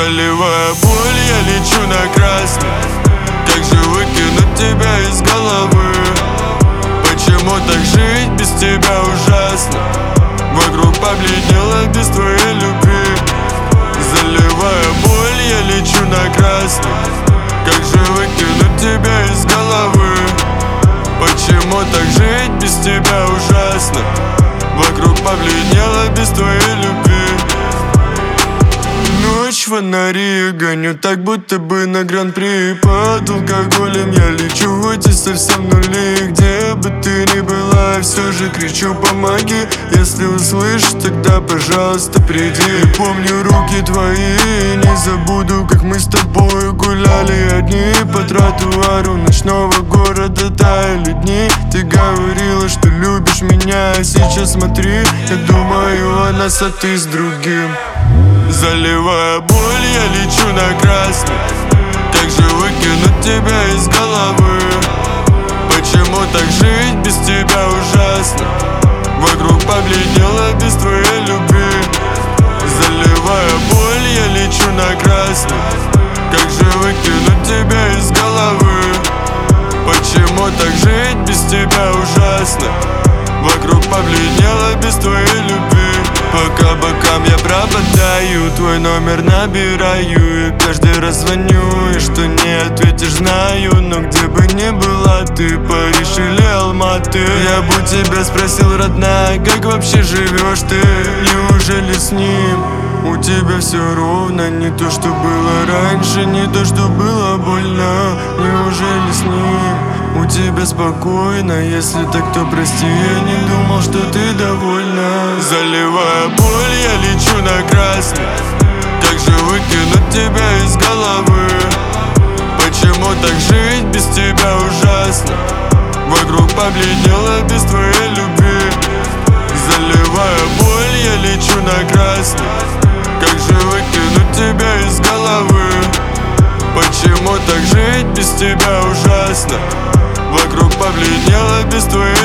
Заливая боль, я лечу на красный. Как же выкинуть тебя из головы? Почему так жить без тебя ужасно? Вокруг побледнело без твоей любви. Заливая боль, я лечу на красный. Как же выкинуть тебя из головы? Почему так жить без тебя ужасно? Вокруг побледнело без твоей любви. Ночь, фонари гоню, так будто бы на гран-при. Под алкоголем я лечу, хоть и совсем нули. Где бы ты ни была, все же кричу: помоги. Если услышишь, тогда, пожалуйста, приди. Помню руки твои, не забуду, как мы с тобой гуляли одни по тротуару ночного города. Таяли дни, ты говорила, что любишь меня, а сейчас смотри, я думаю о нас, а ты с другим. Заливая боль, я лечу на красный. Как же выкинуть тебя из головы? Почему так жить без тебя ужасно? Вокруг побледнело без твоей любви. Заливая боль, я лечу на красный. Как же выкинуть тебя из головы? Почему так жить без тебя ужасно? Вокруг побледнело без твоей любви. Пока бокам я пропадаю, твой номер набираю, и каждый раз звоню, и что не ответишь, знаю. Но где бы ни была ты, Париж или Алматы, я бы тебя спросил, родная, как вообще живешь ты? Неужели с ним у тебя все ровно? Не то, что было раньше, не то, что было больно. Неужели с ним у тебя спокойно? Если так, то прости, я не думал, что ты довольна. Заливая боль, я лечу на красный. Как же выкинуть тебя из головы? Почему так жить без тебя ужасно? Вокруг побледнело без твоей любви. Заливая боль, я лечу на красный. Как же выкинуть тебя из головы? Почему так жить без тебя ужасно? Вокруг побледнело без твоей